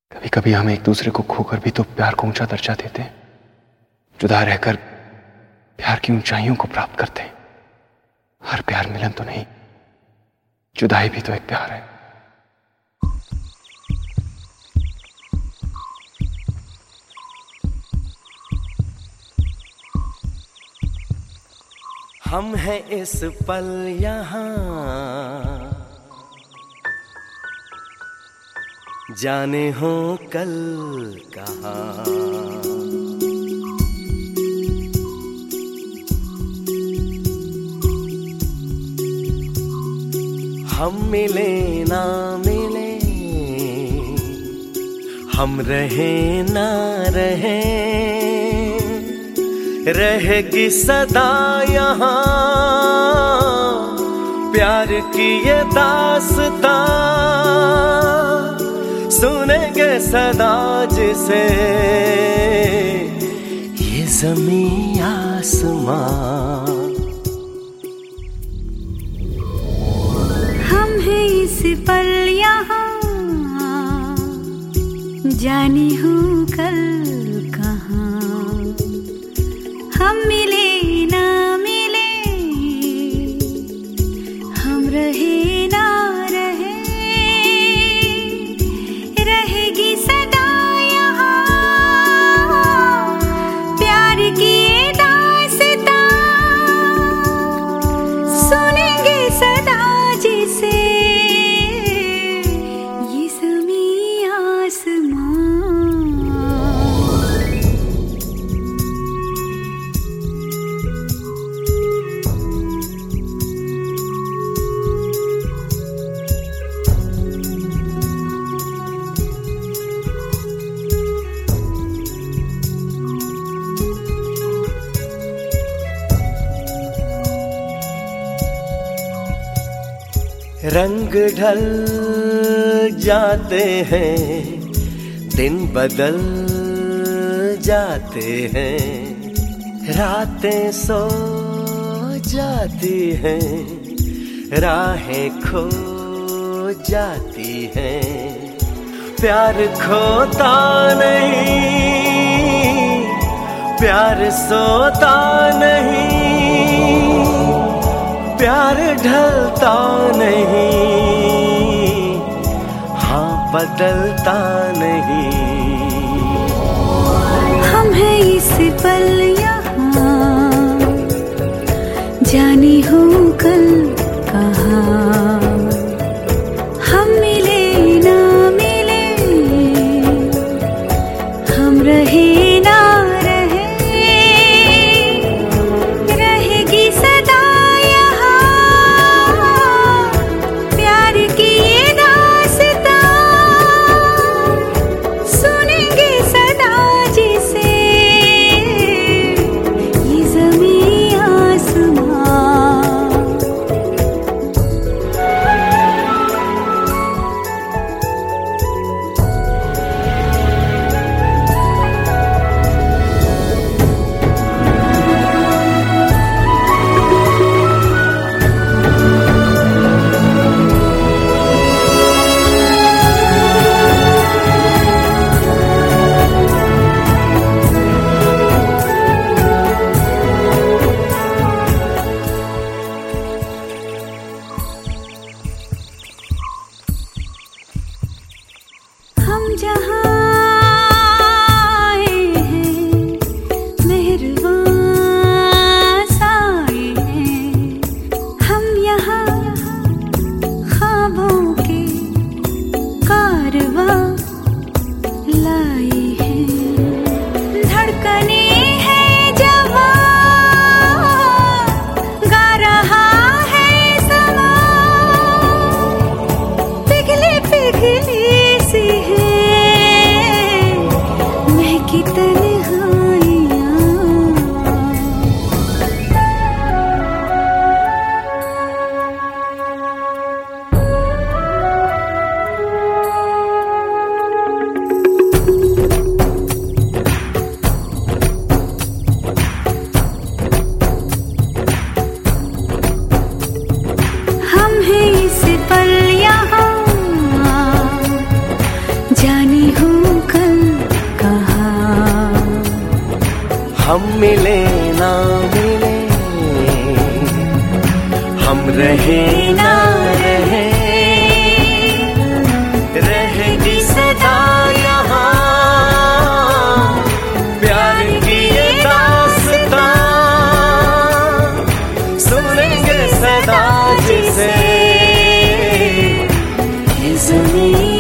कभी कभी हम एक दूसरे को खोकर भी तो प्यार को ऊंचा दर्जा देते हैं। जुदा रहकर प्यार की ऊंचाइयों को प्राप्त करते हैं। हर प्यार मिलन तो नहीं, जुदाई भी तो एक प्यार है। हम हैं इस पल यहाँ, जाने हो कल कहाँ। हम मिले ना मिले, हम रहे ना रहे, रहेगी सदा यहाँ प्यार की ये दास्तां। सुनेंगे सदा जिसे ये ज़मीं आसमां। हम हैं इस पल यहाँ, जाने हो कल कहाँ। हम मिले ना मिले, हम रहे ना रहे, रहेगी सदा यहाँ प्यार की ये दास्तां। सुनेंगे सदा जिसे ये ज़मीं आसमां। रंग ढल जाते हैं, दिन बदल जाते हैं, रातें सो जाती हैं, राहें खो जाती हैं। प्यार खोता नहीं, प्यार सोता नहीं, प्यार ढलता नहीं, हाँ बदलता नहीं। हम हैं इस पल यहाँ, जाने हो कल कहाँ। हम मिले ना मिले, हम रहे ना रहे, रहेगी सदा हम जहाँ आए हैं, मेहरबान साए हैं। हम यहाँ ख्वाबों के कारवां लाए हैं। धड़कने हैं जवां, गा रहा है समा, पिघले पिघले जाने हो मिले ना मिले, हम रहे ना रहे, रहेगी सदा यहाँ प्यार की ये दास्तां, सुनेंगे सदा जिसे ये ज़मीं